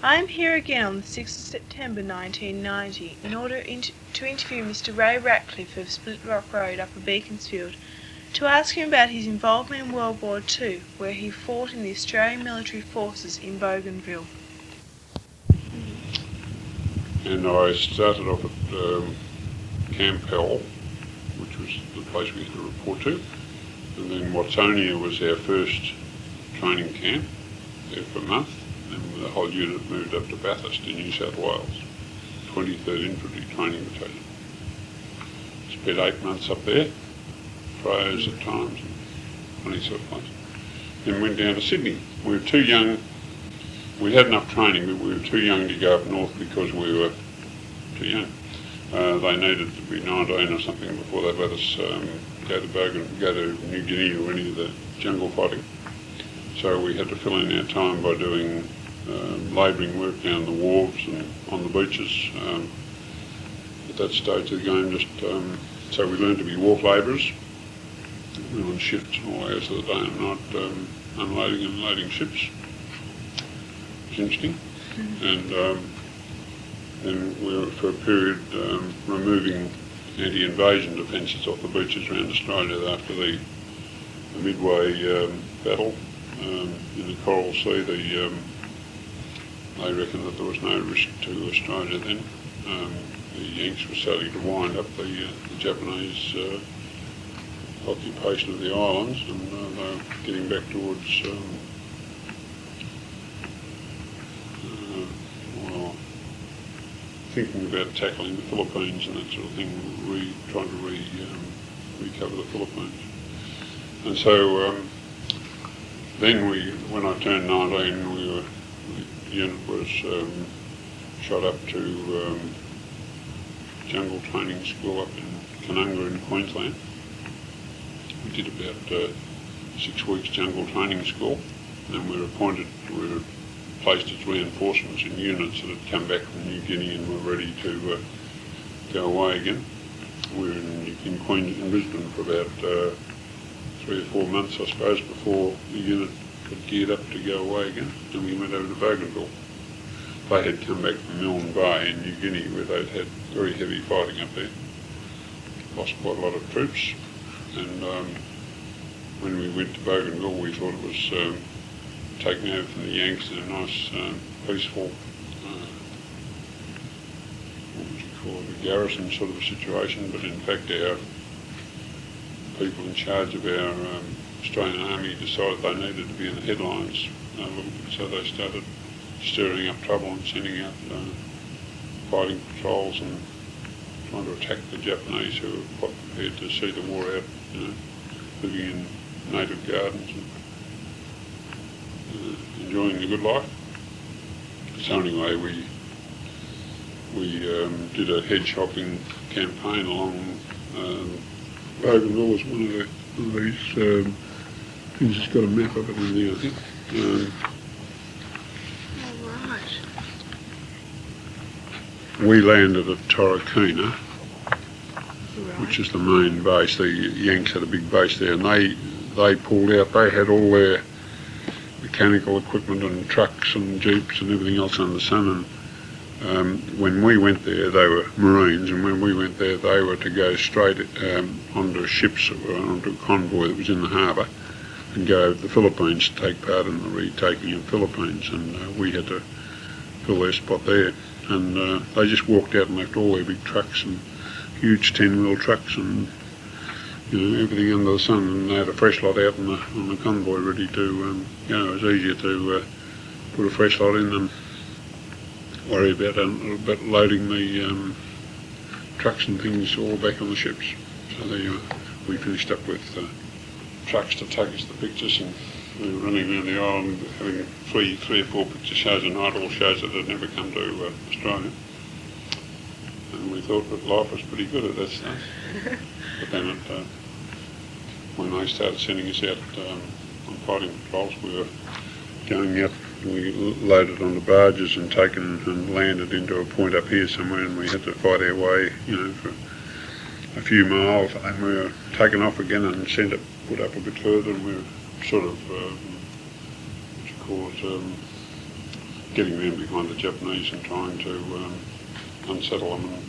I am here again on the 6th of September 1990 in order to interview Mr. Ray Ratcliffe of Split Rock Road, Upper Beaconsfield, to ask him about his involvement in World War II, where he fought in the Australian Military Forces in Bougainville. And I started off at Camp Hell, which was the place we had to report to, and then Watsonia was our first training camp there for a month, and the whole unit moved up to Bathurst in New South Wales, 23rd Infantry Training Battalion. Spent 8 months up there, froze at times, and funny sort of place. Then went down to Sydney. We were too young. We had enough training, but we were too young to go up north because we were too young. They needed to be 19 or something before they'd let us go to New Guinea or any of the jungle fighting. So we had to fill in our time by doing labouring work down the wharves and on the beaches. At that stage of the game, so we learned to be wharf labourers. We were on shifts all hours of the day and night, unloading and loading ships. It was interesting. And then we were for a period removing anti-invasion defences off the beaches around Australia after the Midway battle in the Coral Sea. They reckoned that there was no risk to Australia then. The Yanks were starting to wind up the Japanese occupation of the islands, and they were getting back towards thinking about tackling the Philippines and that sort of thing, trying to recover the Philippines. And so then when I turned 19, the unit was shot up to jungle training school up in Canunga in Queensland. We did about 6 weeks jungle training school, and we were placed as reinforcements in units that had come back from New Guinea and were ready to go away again. We were in Brisbane for about 3 or 4 months, I suppose, before the unit got geared up to go away again, and we went over to Bougainville. They had come back from Milne Bay in New Guinea, where they'd had very heavy fighting up there. Lost quite a lot of troops, and when we went to Bougainville, we thought it was taken over from the Yanks in a nice, peaceful, what would you call it, a garrison sort of a situation, but in fact our people in charge of our Australian Army decided they needed to be in the headlines a little bit, so they started stirring up trouble and sending out fighting patrols and trying to attack the Japanese, who were quite prepared to see the war out, living in native gardens and enjoying the good life. So anyway, we did a head shopping campaign along Bougainville was one of these things that's got a map of it in there, I think. All right. We landed at Torokina, which is the main base. The Yanks had a big base there, and they pulled out. They had all their mechanical equipment and trucks and jeeps and everything else under the sun. And when we went there, they were Marines, and when we went there, they were to go straight onto ships or onto a convoy that was in the harbour and go over to the Philippines to take part in the retaking of the Philippines. And we had to fill their spot there. And they just walked out and left all their big trucks and huge 10-wheel trucks and everything under the sun, and they had a fresh lot out on the convoy ready to go. It was easier to put a fresh lot in than worry about loading the trucks and things all back on the ships. So there you are. We finished up with trucks to take us the pictures, and we were running around the island having three or four picture shows a night, all shows that had never come to Australia. And we thought that life was pretty good at that stage. But then when they started sending us out on fighting patrols, we were going out, we loaded on the barges and taken and landed into a point up here somewhere, and we had to fight our way, for a few miles, and we were taken off again and put up a bit further, and we were sort of, getting them behind the Japanese and trying to unsettle them. And,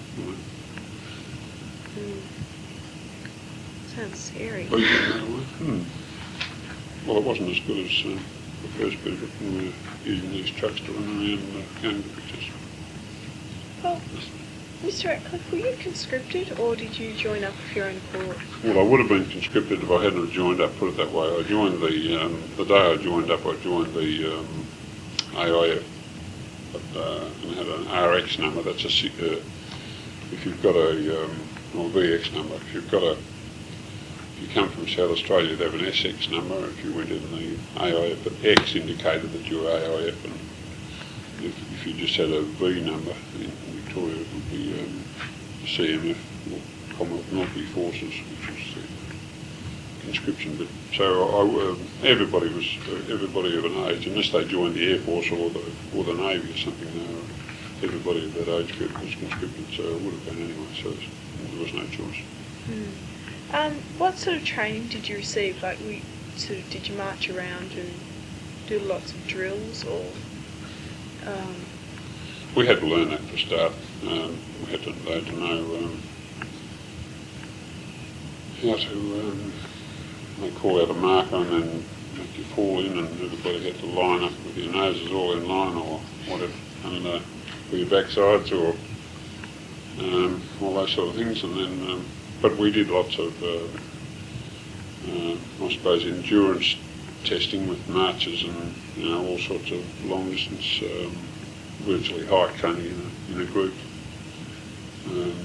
Sounds scary. beat them that way. Well, it wasn't as good as the first bit of it when we were using these trucks to run around going to pictures. Well, Mr. Ratcliffe, were you conscripted or did you join up of your own accord? Well, I would have been conscripted if I hadn't have joined up, put it that way. I joined the day I joined up, I joined the AIF, and had an RX number. That's if you've got a, or VX number, if you come from South Australia, you'd have an SX number. If you went in the AIF, but X indicated that you were AIF, and if you just had a V number in Victoria, it would be CMF, or Commonwealth Military Forces, which was the conscription bit. So everybody of an age, unless they joined the Air Force or the Navy or something, everybody of that age group was conscripted, so it would have been anyway, so there was no choice. What sort of training did you receive? Like, did you march around and do lots of drills, or? We had to learn that for a start. We had to know how to they call out a marker and then make you fall in, and everybody had to line up with your noses all in line or whatever, and with your backsides or all those sort of things. And then, but we did lots of, I suppose, endurance testing with marches and all sorts of long distance, virtually hike training in a group, and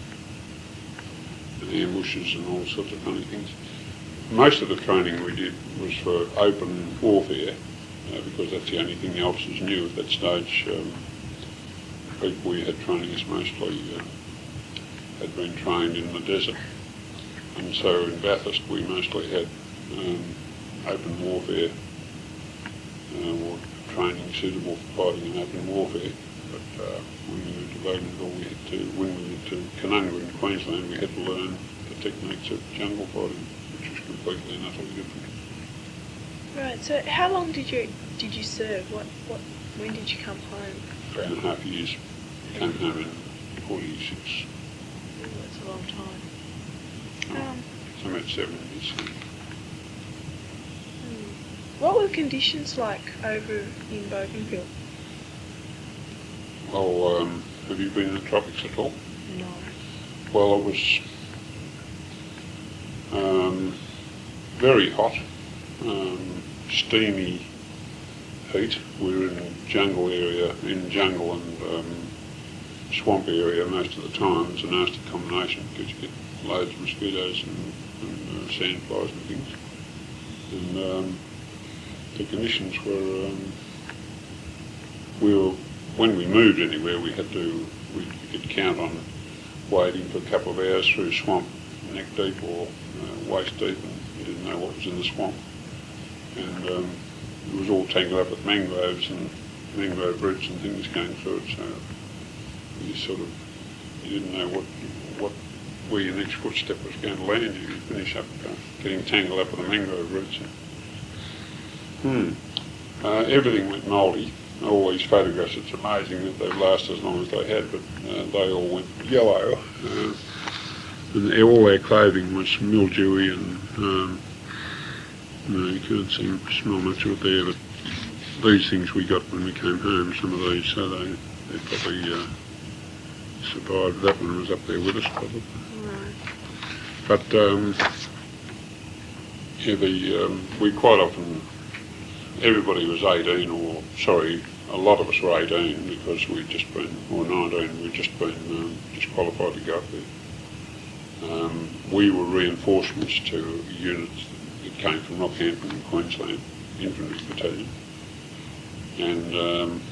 ambushes and all sorts of funny things. Most of the training we did was for open warfare, because that's the only thing the officers knew at that stage. People we had training us mostly had been trained in the desert, and so in Bathurst we mostly had open warfare, or training suitable for fighting in open warfare. But when we moved to Bougainville, when we went to Canunga in Queensland, we had to learn the techniques of jungle fighting, which was completely and utterly different. Right. So how long did you serve? When did you come home? 3.5 years. Came home in 46. Oh, that's a long time. So I'm at 7 years. What were the conditions like over in Bougainville? Well, have you been in the tropics at all? No. Well, it was very hot, steamy heat. We were in jungle and swamp area most of the time. It's a nasty combination because you get loads of mosquitoes and sandflies and things. And the conditions were, when we moved anywhere, we could count on wading for a couple of hours through swamp neck deep or waist deep, and you didn't know what was in the swamp. And it was all tangled up with mangroves and mangrove roots and things going through it, so you didn't know where your next footstep was going to land. You finish up getting tangled up with the mangrove roots. Everything went mouldy. All these photographs, it's amazing that they've lasted as long as they had, but they all went yellow. And all their clothing was mildewy, and you couldn't smell much of it there, but these things we got when we came home, some of these, so they probably survived. That one was up there with us, probably. Right. But we quite often, everybody was 18, a lot of us were 18 because we'd just been, or 19, we'd just been disqualified to go up there. We were reinforcements to units that came from Rockhampton in Queensland, infantry battalion. And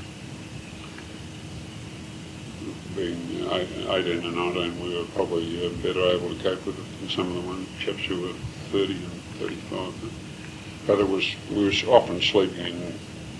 being 18 and 19, we were probably better able to cope with it than some of the chaps who were 30 and 35. But we were often sleeping in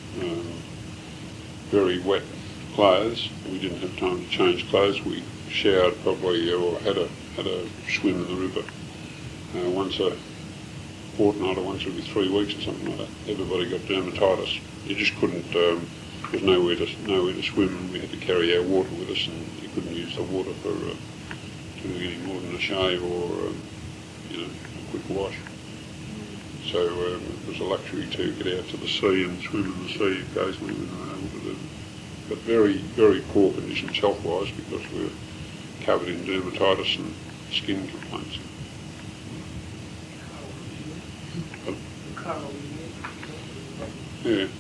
very wet clothes. We didn't have time to change clothes. We showered probably, or had a swim in the river once a fortnight or once every 3 weeks or something like that. Everybody got dermatitis. You just couldn't there was nowhere to swim, and we had to carry our water with us, and you couldn't use the water for doing any more than a shave or a quick wash. So it was a luxury to get out to the sea and swim in the sea occasionally when we were able to do it. But very, very poor conditions health-wise because we were covered in dermatitis and skin complaints. Yeah,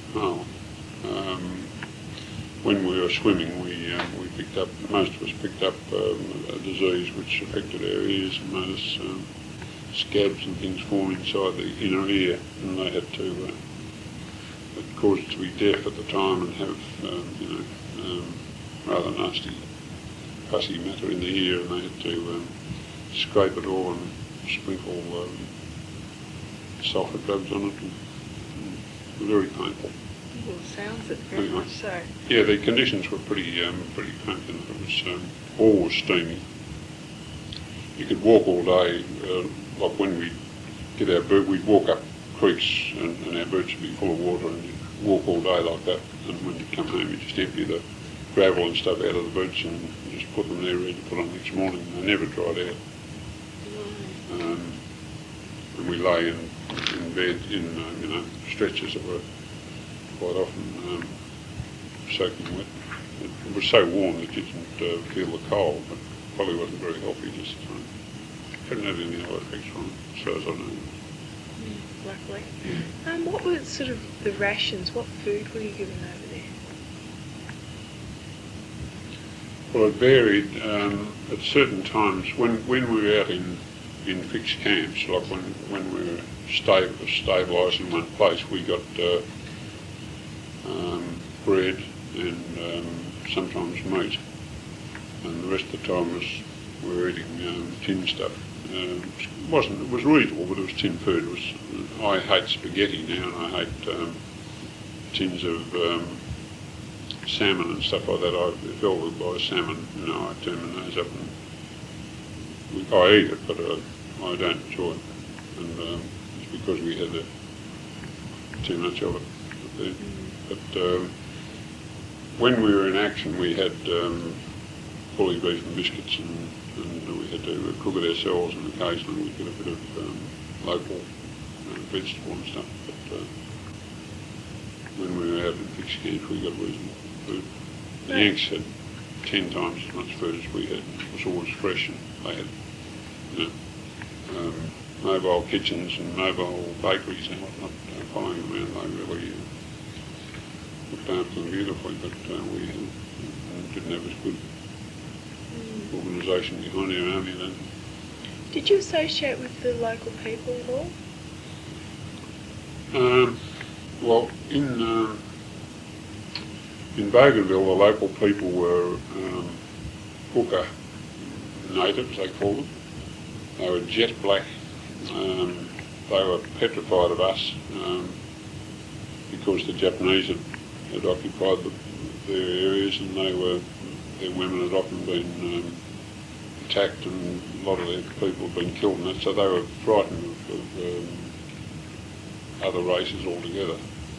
when we were swimming, we picked up, most of us picked up a disease which affected our ears and made us scabs and things form inside the inner ear, and they had to, it caused it to be deaf at the time and have, rather nasty pussy matter in the ear, and they had to scrape it all and sprinkle sulphur drugs on it. Very painful. Well, sounds it very much so. Yeah, the conditions were pretty painful. It was always steamy. You could walk all day. Like when we get our boot, we'd walk up creeks and our boots would be full of water, and you'd walk all day like that. And when you come home, you just empty the gravel and stuff out of the boots and just put them there ready to put on next morning. They never dried out. And we lay in bed in stretchers that were quite often soaking wet. It was so warm that you didn't feel the cold, but probably wasn't very healthy. Just hadn't had any other effects from it, so as I know. Luckily. What were sort of the rations? What food were you given over there? Well, it varied at certain times. When we were out in fixed camps, like when we were stabilised in one place, we got bread and sometimes meat, and the rest of the time we were eating tin stuff. It was reasonable, but it was tin food. I hate spaghetti now, and I hate tins of salmon and stuff like that. If I would buy salmon, I turn my nose up and I eat it, but I don't enjoy it, and it's because we had too much of it. But when we were in action, we had bully beef and biscuits, and we had to cook it ourselves, and occasionally we'd get a bit of local vegetable and stuff. But when we were out in fixed camps, we got reasonable food. The Yanks had 10 times as much food as we had. It was always fresh, and they had mobile kitchens and mobile bakeries and whatnot following them around. They really looked after them beautifully, but we didn't have as good organisation behind our army then. Did you associate with the local people at all? Well, in Bougainville, the local people were Hooker natives, they called them. They were jet black. They were petrified of us because the Japanese had occupied their areas, and their women had often been attacked, and a lot of their people had been killed and that, so they were frightened of other races altogether.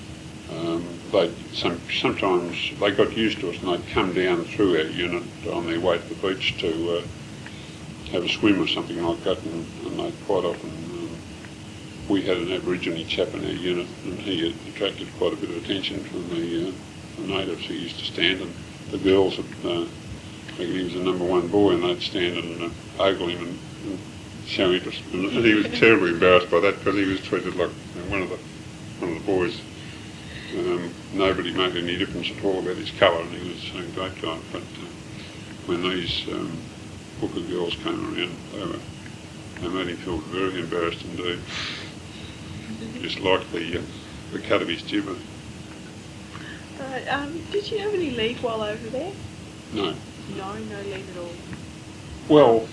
Sometimes they got used to us, and they'd come down through our unit on their way to the beach to have a swim or something like that, and they'd quite often, we had an Aborigine chap in our unit, and he had attracted quite a bit of attention from the natives who used to stand, and the girls would think he was the number one boy, and they'd stand and ogle him and show interest, and he was terribly embarrassed by that because he was treated like one of the boys. Nobody made any difference at all about his colour, and he was a great guy. But when these Hooker girls came around, they made him feel very embarrassed indeed. Just like the cut of his jibber. Right. Did you have any leave while over there? No. No leave at all. Well,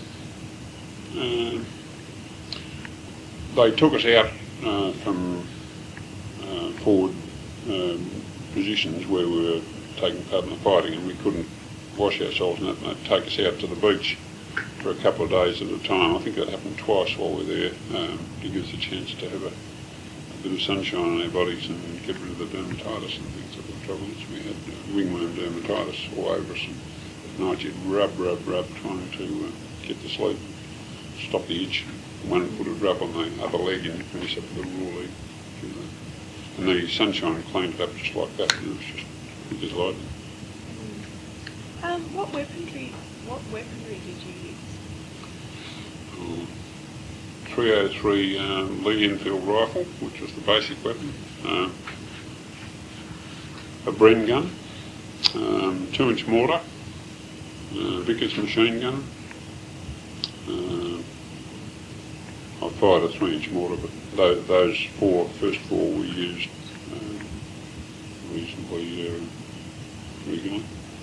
they took us out from forward positions where we were taking part in the fighting, and we couldn't wash ourselves, and they'd take us out to the beach for a couple of days at a time. I think that happened twice while we were there, to give us a chance to have a bit of sunshine on our bodies and get rid of the dermatitis and things that were trouble is we had ringworm dermatitis all over us. And at night you'd rub, trying to get to sleep, stop the itch. One foot would rub on the other leg and you finish up with a raw leg. And the sunshine cleaned it up just like that. And it was just lightning. What weaponry did you use? 303 Lee Enfield rifle, which was the basic weapon. A Bren gun, 2-inch mortar, Vickers machine gun. I fired a 3-inch mortar, but those first four we used reasonably regularly.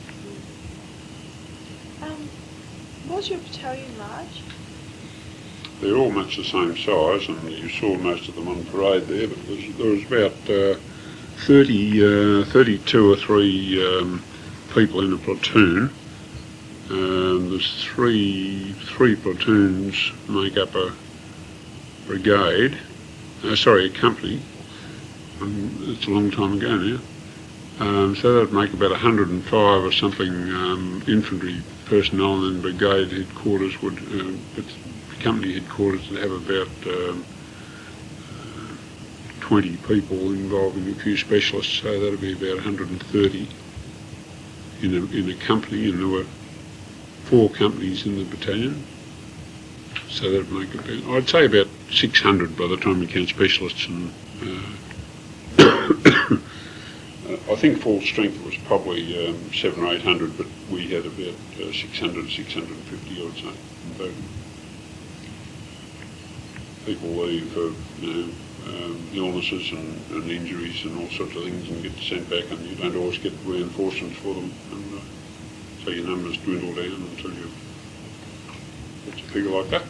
Was your battalion large? They're all much the same size, and you saw most of them on parade there, but there was about 32 or 3 people in a platoon. There's three platoons make up a brigade, a company. It's a long time ago now. So that would make about 105 or something infantry personnel, and then brigade headquarters would, company headquarters would have about 20 people involving a few specialists, so that would be about 130 in a company, and there were 4 companies in the battalion. So that would make about, I'd say about 600 by the time you count specialists. And I think full strength was probably 700 or 800, but we had about 600, 650, I would say. But people leave for illnesses and injuries and all sorts of things and get sent back, and you don't always get reinforcements for them, and so your numbers dwindle down until you get a figure like that.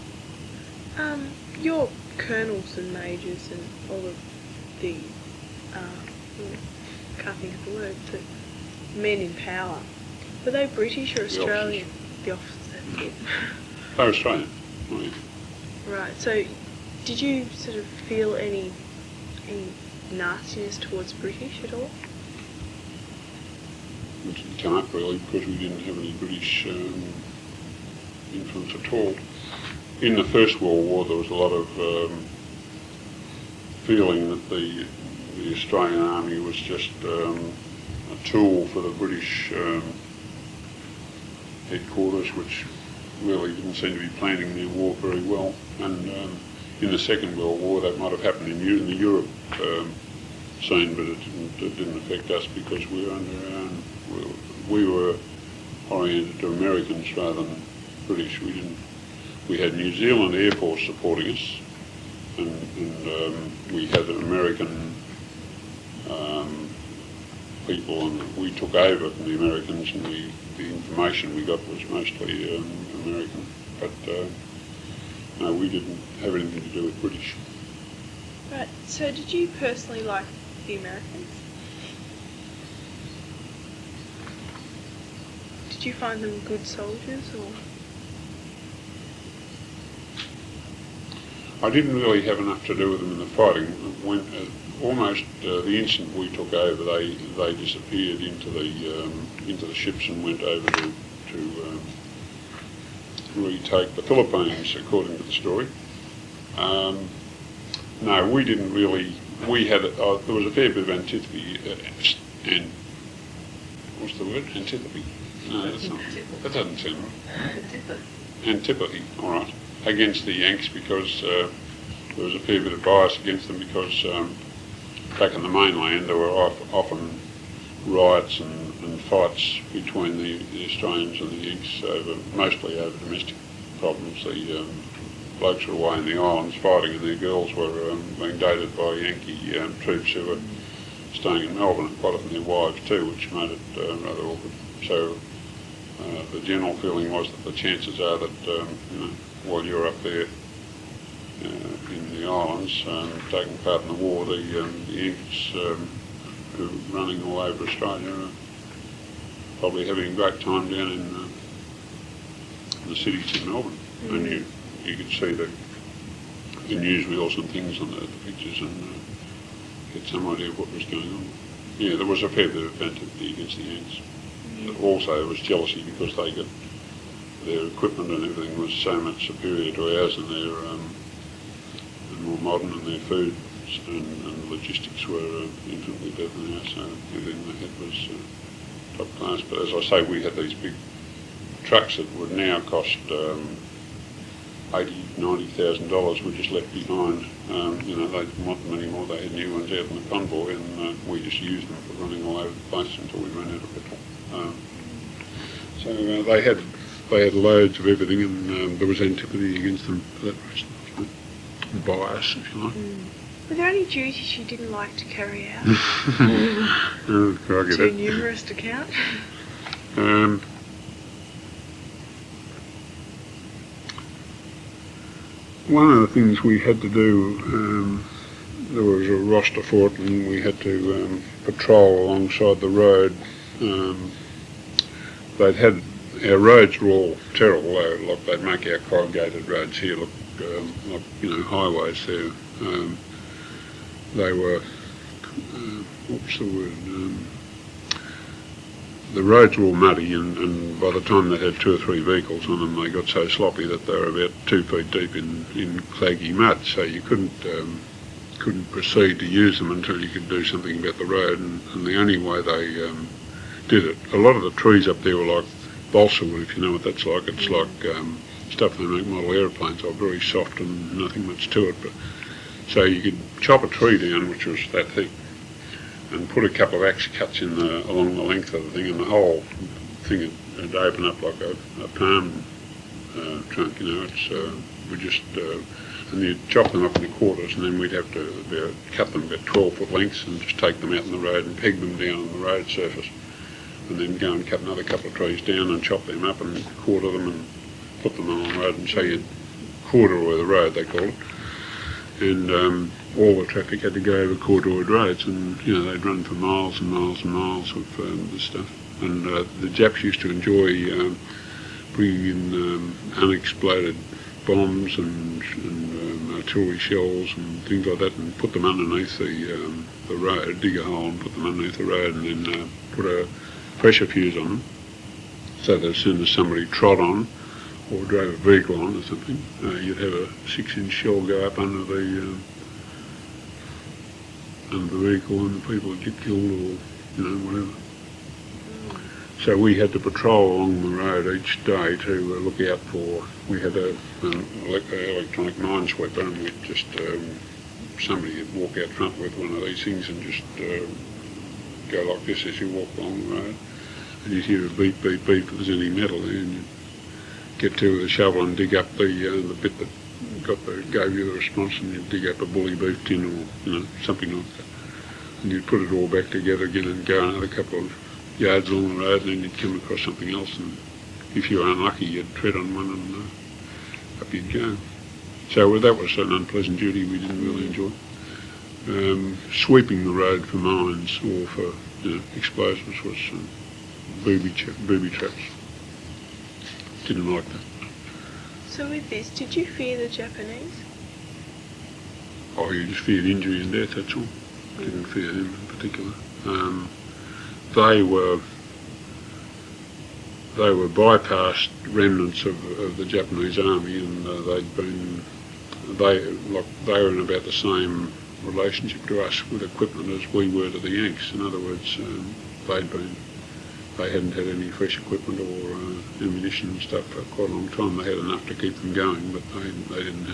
Your colonels and majors and all of the, can't think of the word, the men in power, were they British or Australian? The officers, that's it. They're Australian. Oh, yeah. Right, so did you sort of feel any nastiness towards British at all? It didn't come up really because we didn't have any British influence at all. In the First World War there was a lot of feeling that the Australian Army was just a tool for the British headquarters, which really didn't seem to be planning their war very well. And in the Second World War that might have happened in the Europe scene, but it didn't affect us because we were under our own. We were oriented to Americans rather than British. We had New Zealand Air Force supporting us, and we had American people, and we took over from the Americans, and the information we got was mostly American. But no, we didn't have anything to do with British. Right, so did you personally like the Americans? Did you find them good soldiers, or? I didn't really have enough to do with them in the fighting. When almost the instant we took over, they disappeared into the ships and went over to retake the Philippines, according to the story. No, we didn't really. We had there was a fair bit of antipathy and what's the word? Antipathy. No, that's not. That doesn't sound right. Antipathy. All right. Against the Yanks, because there was a fair bit of bias against them, because back in the mainland there were often riots and fights between the Australians and the Yanks, mostly over domestic problems. The blokes were away in the islands fighting, and their girls were being dated by Yankee troops who were staying in Melbourne, and quite often their wives too, which made it rather awkward. So the general feeling was that the chances are that while you're up there in the islands taking part in the war, the Yanks who are running all over Australia are probably having a great time down in the cities in Melbourne. And you could see the newsreels and things on the pictures and get some idea of what was going on. Yeah, there was a fair bit of antipathy against the Yanks. But also there was jealousy because they got their equipment and everything was so much superior to ours, and and more modern, and their food and logistics were infinitely better than ours. So everything they had was top class. But as I say, we had these big trucks that would now cost $80,000-$90,000 were just left behind. They didn't want them anymore. They had new ones out in the convoy, and we just used them for running all over the place until we ran out of petrol. So they had loads of everything, and there was antipathy against them for that reason. Bias, if you like. Were there any duties you didn't like to carry out? Too numerous to count? One of the things we had to do, there was a roster for it, and we had to patrol alongside the road. Our roads were all terrible. They'd make our corrugated roads here look like highways there. They were, what's the word? The roads were all muddy, and by the time they had 2 or 3 vehicles on them, they got so sloppy that they were about 2 feet deep in claggy mud. So you couldn't proceed to use them until you could do something about the road. And the only way they did it, a lot of the trees up there were like balsa wood, if you know what that's like. It's like stuff they make model aeroplanes of, very soft and nothing much to it. But so you could chop a tree down, which was that thick, and put a couple of axe cuts along the length of the thing, and the whole thing would open up like a palm trunk. We just and you'd chop them up into quarters, and then we'd have to cut them about 12-foot lengths and just take them out in the road and peg them down on the road surface, and then go and cut another couple of trees down and chop them up and quarter them and put them on the road, and so you'd corduroy the road, they call it. And all the traffic had to go over corduroyed roads, and they'd run for miles and miles and miles of this stuff. And the Japs used to enjoy bringing in unexploded bombs and artillery shells and things like that, and put them underneath the road, dig a hole and put them underneath the road, and then put a pressure fuse on them, so that as soon as somebody trod on or drove a vehicle on or something, you'd have a 6-inch shell go up under the vehicle, and the people would get killed or whatever. So we had to patrol along the road each day to look out for. We had an electronic minesweeper, and we'd just somebody would walk out front with one of these things and just go like this as you walk along the road, and you'd hear a beep, beep, beep if there's any metal there, and you'd get to with a shovel and dig up the bit that gave you the response, and you'd dig up a bully beef tin or something like that, and you'd put it all back together again and go another couple of yards along the road, and then you'd come across something else, and if you were unlucky you'd tread on one and up you'd go. So that was an unpleasant duty we didn't really enjoy. Sweeping the road for mines or for explosives was booby traps. Didn't like that. So with this, did you fear the Japanese? Oh, you just feared injury and death, that's all. Didn't fear them in particular. They were bypassed remnants of the Japanese army, and they were in about the same relationship to us with equipment as we were to the Yanks. In other words, they hadn't had any fresh equipment or ammunition and stuff for quite a long time. They had enough to keep them going, but they didn't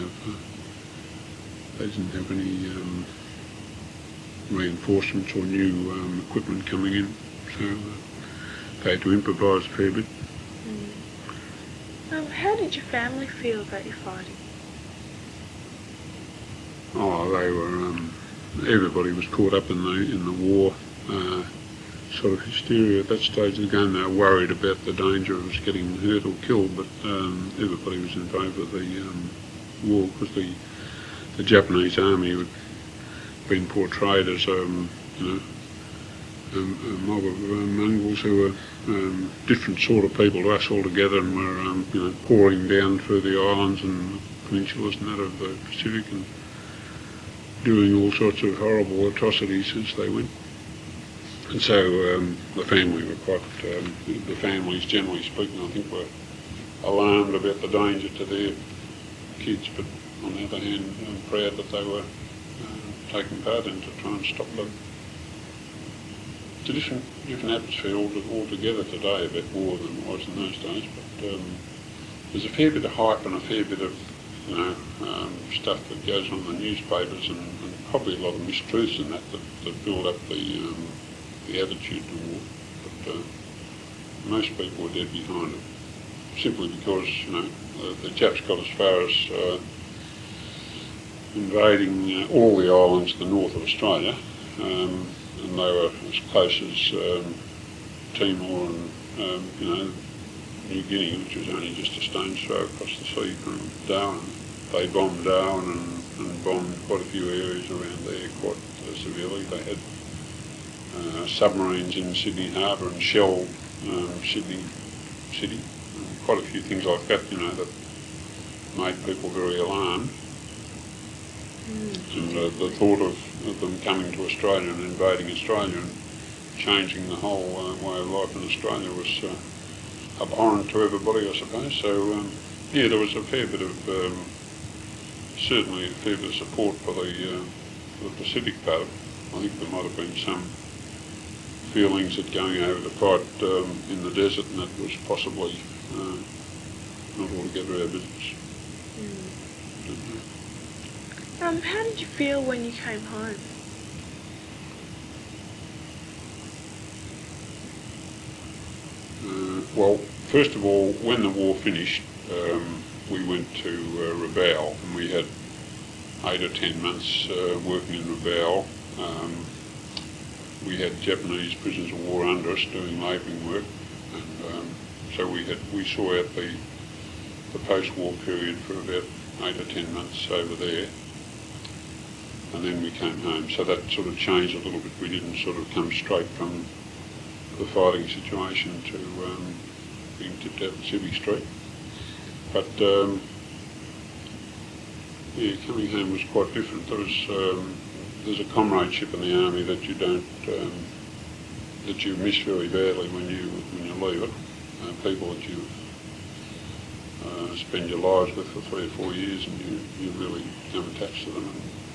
have any reinforcements or new equipment coming in, so they had to improvise a fair bit. How did your family feel about your fighting? Oh, they were. Everybody was caught up in the war. Sort of hysteria at that stage of the game. They were worried about the danger of us getting hurt or killed, but everybody was in favour of the war, because the Japanese army had been portrayed as a mob of Mongols who were different sort of people to us altogether, and were pouring down through the islands and peninsulas and that of the Pacific, and doing all sorts of horrible atrocities as they went. And so the family were quite, the families generally speaking, I think were alarmed about the danger to their kids, but on the other hand, I'm proud that they were taking part in to try and stop them. It's a different atmosphere altogether today about war than it was in those days, but there's a fair bit of hype and a fair bit of stuff that goes on in the newspapers and probably a lot of mistruths in that build up the attitude to war. But most people were dead behind it, simply because the Japs got as far as invading all the islands to the north of Australia, and they were as close as Timor and New Guinea, which was only just a stone's throw across the sea from Darwin. They bombed Darwin and bombed quite a few areas around there quite severely. They had submarines in Sydney Harbour and shelled Sydney City. Quite a few things like that, that made people very alarmed. And the thought of them coming to Australia and invading Australia and changing the whole way of life in Australia was abhorrent to everybody, I suppose. So, there was a fair bit of, certainly a fair bit of support for the Pacific part. I think there might have been some feelings that going over to fight in the desert and that was possibly not altogether our business. How did you feel when you came home? Well, first of all, when the war finished, we went to Rabaul, and we had 8 or 10 months working in Rabaul. We had Japanese prisoners of war under us doing labouring work, and so we saw out the post-war period for about 8 or 10 months over there. And then we came home, so that sort of changed a little bit. We didn't sort of come straight from the fighting situation to being tipped out in Sydney Street. But coming home was quite different. There's a comradeship in the army that you don't that you miss very badly when you leave it. People that you spend your lives with for 3 or 4 years, and you really become attached to them.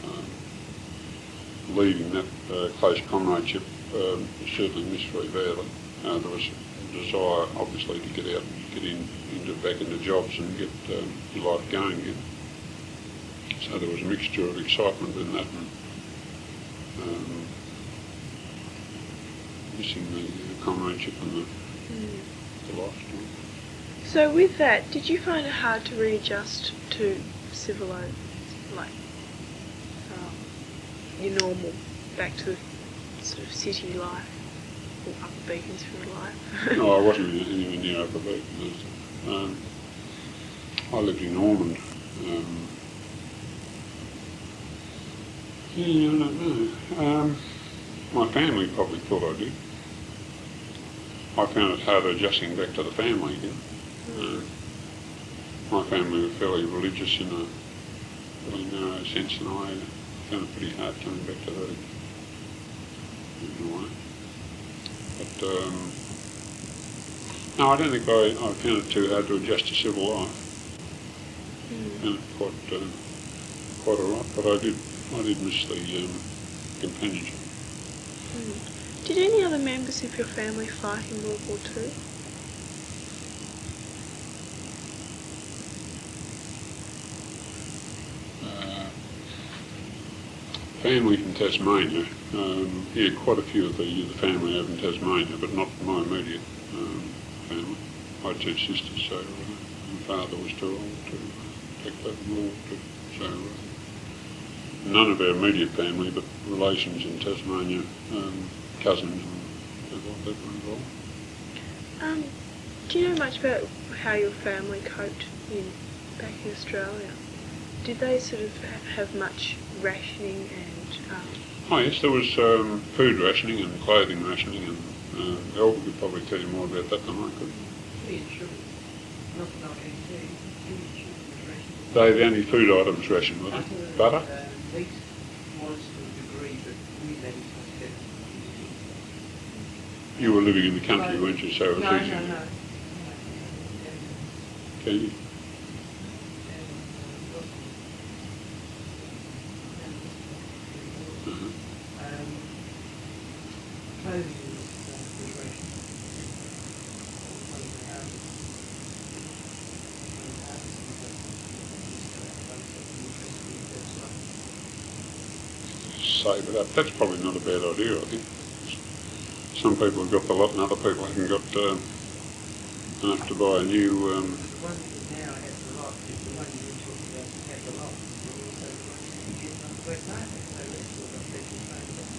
Leaving that close comradeship certainly missed very badly. There was a desire, obviously, to get out and get back into jobs and get your life going again. So there was a mixture of excitement in that and missing the comradeship and the lifestyle. So with that, did you find it hard to readjust to civil life, like your normal, back to the sort of city life, or Upper Beaconsfield life? No, I wasn't anywhere near Upper Beaconsfield. I lived in Ormond. I don't know. My family probably thought I did. I found it harder adjusting back to the family again. My family were fairly religious in a really narrow sense, and I found it pretty hard coming back to that in a way. But no, I don't think I found it too hard to adjust to civil life. I found it quite all right, but I did miss the companionship. Did any other members of your family fight in World War II? Family from Tasmania, quite a few of the family over in Tasmania, but not my immediate family. I had 2 sisters, so my father was too old to take that role. So none of our immediate family, but relations in Tasmania, cousins and people like that were involved. Do you know much about how your family coped back in Australia? Did they sort of have much rationing and... Oh yes, there was food rationing and clothing rationing, and Albert could probably tell you more about that than I could. They the only food items rationed, were they? Butter? Meat was to a degree, but we had You were living in the country, weren't you? So it was No, easy. no. Can you? Save it up. That's probably not a bad idea, I think. Some people have got the lot and other people haven't got enough to buy a new... The one that now has the lot is the one you were talking about that had the lot, and also the one that you get on the wet market, so that's what I'm thinking about.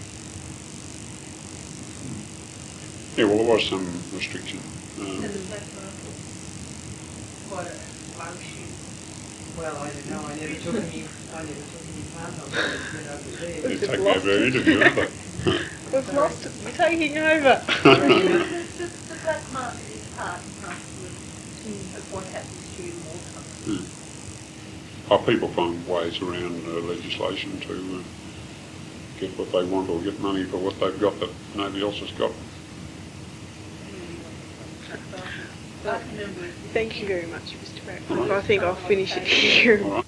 Yeah, well, there was some restriction. And the black market, quite a low shoe. Well, I don't know, I never took any part of it, went over there. They're taking over our interview, aren't they? We've lost it. We're taking over. The black market is part and parcel of what happens during wartime. Oh, people find ways around legislation to get what they want or get money for what they've got that nobody else has got. Thank you very much, Mr. Ratcliffe. I think I'll finish it here. All right.